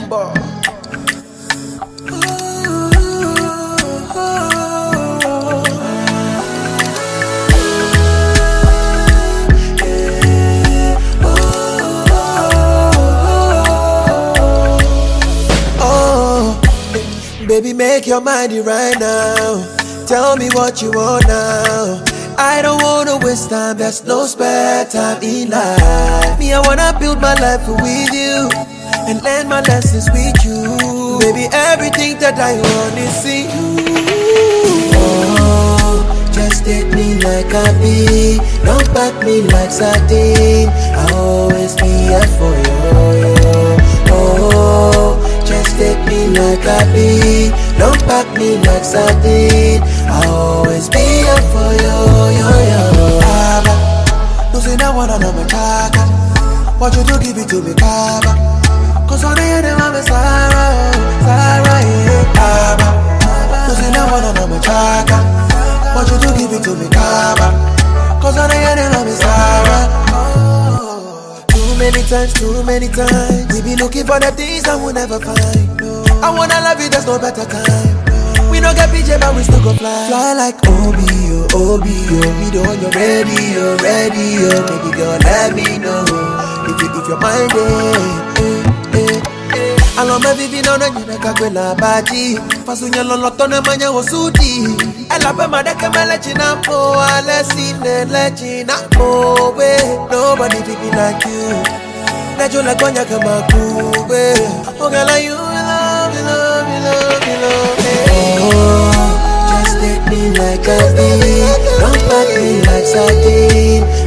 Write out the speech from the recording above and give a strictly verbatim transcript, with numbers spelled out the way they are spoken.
Remember. Baby, make your mind right now. Tell me what you want now. I don't wanna waste time, there's no spare time in life. Me, I wanna build my life with you and learn my lessons with you. Baby, everything that I want is see you. Oh, just take me like I be. Don't pack me like sardine. I'll always be here for you. Oh, just take me like I be. Don't pack me like sardine. I'll always be here for you, yo, yo. Baba, no say no one on my chaka. Want you to give it to me, Baba. Cause all they them I'm a Sarah, Sarah, yeah. Baba, no say no one on my chaka. Want you to give it to me, Baba. Cause all they them I'm a Sarah. Too many times, too many times we be looking for the things that we'll never find. I wanna love you, there's no better time. We don't get P J, but we still go fly. Fly like Obi, oh, Obi, oh. Me know when you're ready, you're ready, oh. Baby girl, let me know if you, if you're mind, eh, eh, eh. I love my vivi, no, no, you make a quella baji. Fasunya loloto na manya wasuti. I love my deka melechina po. Let's see the lechina po. Nobody feel me like you. Let you like Konya Kamakube. Oh, girl, you love, you love, you love, you love me. Oh, just take me like a bee. Don't pack me like sardine.